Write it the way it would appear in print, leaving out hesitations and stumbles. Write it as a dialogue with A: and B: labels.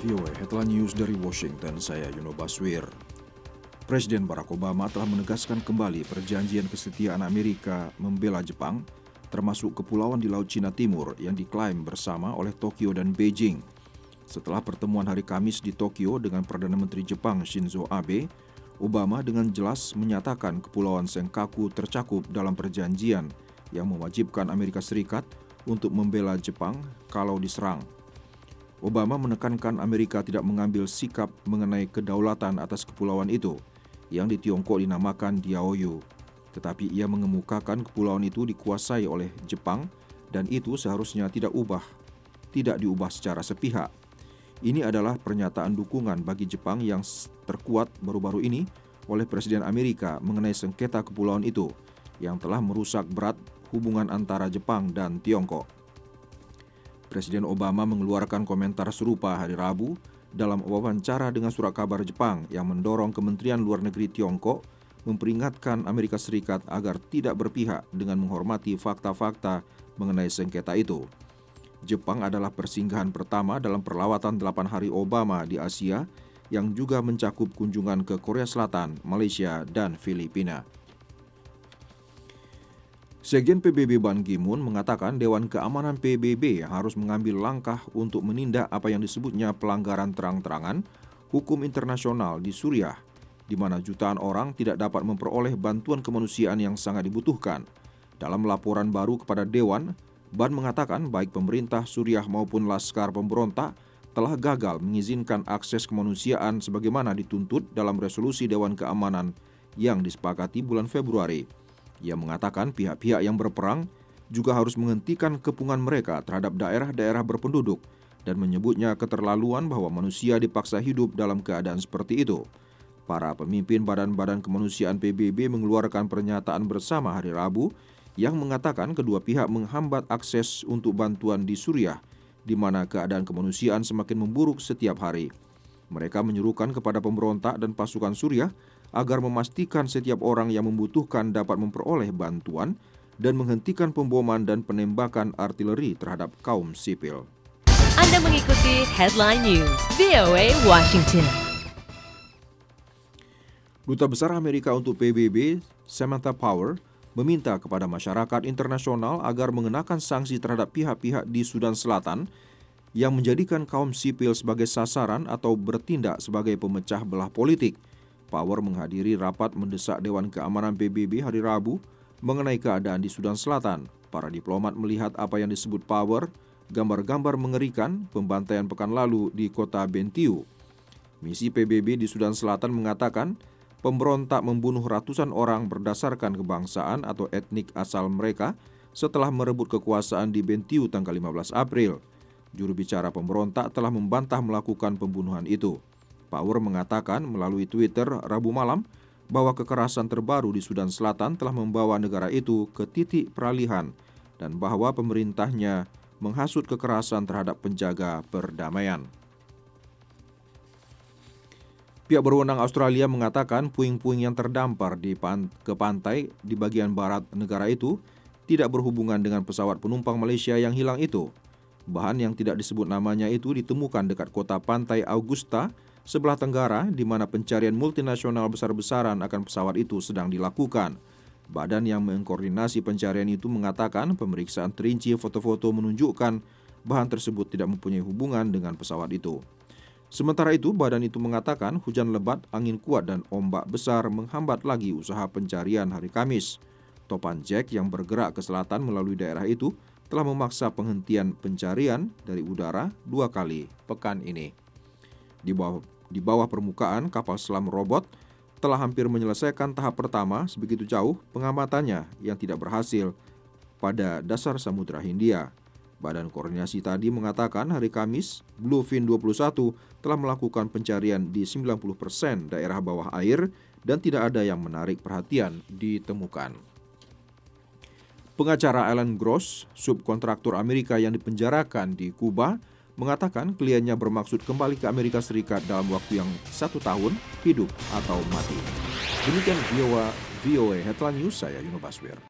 A: VOA Headline News dari Washington, saya Yuno Baswir. Presiden Barack Obama telah menegaskan kembali perjanjian kesetiaan Amerika membela Jepang, termasuk kepulauan di Laut Cina Timur yang diklaim bersama oleh Tokyo dan Beijing. Setelah pertemuan hari Kamis di Tokyo dengan Perdana Menteri Jepang Shinzo Abe, Obama dengan jelas menyatakan kepulauan Senkaku tercakup dalam perjanjian yang mewajibkan Amerika Serikat untuk membela Jepang kalau diserang. Obama menekankan Amerika tidak mengambil sikap mengenai kedaulatan atas kepulauan itu, yang di Tiongkok dinamakan Diaoyu. Tetapi ia mengemukakan kepulauan itu dikuasai oleh Jepang dan itu seharusnya tidak diubah secara sepihak. Ini adalah pernyataan dukungan bagi Jepang yang terkuat baru-baru ini oleh Presiden Amerika mengenai sengketa kepulauan itu, yang telah merusak berat hubungan antara Jepang dan Tiongkok. Presiden Obama mengeluarkan komentar serupa hari Rabu dalam wawancara dengan surat kabar Jepang yang mendorong Kementerian Luar Negeri Tiongkok memperingatkan Amerika Serikat agar tidak berpihak dengan menghormati fakta-fakta mengenai sengketa itu. Jepang adalah persinggahan pertama dalam perlawatan 8 hari Obama di Asia yang juga mencakup kunjungan ke Korea Selatan, Malaysia, dan Filipina. Sekjen PBB Ban Ki-moon mengatakan Dewan Keamanan PBB harus mengambil langkah untuk menindak apa yang disebutnya pelanggaran terang-terangan hukum internasional di Suriah, di mana jutaan orang tidak dapat memperoleh bantuan kemanusiaan yang sangat dibutuhkan. Dalam laporan baru kepada Dewan, Ban mengatakan baik pemerintah Suriah maupun laskar pemberontak telah gagal mengizinkan akses kemanusiaan sebagaimana dituntut dalam resolusi Dewan Keamanan yang disepakati bulan Februari. Ia mengatakan pihak-pihak yang berperang juga harus menghentikan kepungan mereka terhadap daerah-daerah berpenduduk dan menyebutnya keterlaluan bahwa manusia dipaksa hidup dalam keadaan seperti itu. Para pemimpin badan-badan kemanusiaan PBB mengeluarkan pernyataan bersama hari Rabu yang mengatakan kedua pihak menghambat akses untuk bantuan di Suriah, di mana keadaan kemanusiaan semakin memburuk setiap hari. Mereka menyerukan kepada pemberontak dan pasukan Suriah agar memastikan setiap orang yang membutuhkan dapat memperoleh bantuan dan menghentikan pemboman dan penembakan artileri terhadap kaum sipil.
B: Anda mengikuti Headline News VOA Washington.
A: Duta Besar Amerika untuk PBB, Samantha Power, meminta kepada masyarakat internasional agar mengenakan sanksi terhadap pihak-pihak di Sudan Selatan yang menjadikan kaum sipil sebagai sasaran atau bertindak sebagai pemecah belah politik. Power menghadiri rapat mendesak Dewan Keamanan PBB hari Rabu mengenai keadaan di Sudan Selatan. Para diplomat melihat apa yang disebut Power, gambar-gambar mengerikan pembantaian pekan lalu di kota Bentiu. Misi PBB di Sudan Selatan mengatakan pemberontak membunuh ratusan orang berdasarkan kebangsaan atau etnik asal mereka setelah merebut kekuasaan di Bentiu tanggal 15 April. Juru bicara pemberontak telah membantah melakukan pembunuhan itu. Power mengatakan melalui Twitter Rabu malam bahwa kekerasan terbaru di Sudan Selatan telah membawa negara itu ke titik peralihan dan bahwa pemerintahnya menghasut kekerasan terhadap penjaga perdamaian. Pihak berwenang Australia mengatakan puing-puing yang terdampar ke pantai di bagian barat negara itu tidak berhubungan dengan pesawat penumpang Malaysia yang hilang itu. Bahan yang tidak disebut namanya itu ditemukan dekat kota pantai Augusta, sebelah tenggara, di mana pencarian multinasional besar-besaran akan pesawat itu sedang dilakukan. Badan yang mengkoordinasi pencarian itu mengatakan pemeriksaan terinci foto-foto menunjukkan bahan tersebut tidak mempunyai hubungan dengan pesawat itu. Sementara itu, badan itu mengatakan hujan lebat, angin kuat, dan ombak besar menghambat lagi usaha pencarian hari Kamis. Topan Jack yang bergerak ke selatan melalui daerah itu telah memaksa penghentian pencarian dari udara 2 kali pekan ini. Di bawah permukaan, kapal selam robot telah hampir menyelesaikan tahap pertama sebegitu jauh pengamatannya yang tidak berhasil pada dasar Samudra Hindia. Badan koordinasi tadi mengatakan hari Kamis, Bluefin 21 telah melakukan pencarian di 90% daerah bawah air dan tidak ada yang menarik perhatian ditemukan. Pengacara Alan Gross, subkontraktor Amerika yang dipenjarakan di Kuba, mengatakan kliennya bermaksud kembali ke Amerika Serikat dalam waktu yang 1 tahun, hidup atau mati. Demikian VOA Headline News, saya Yuno Baswir.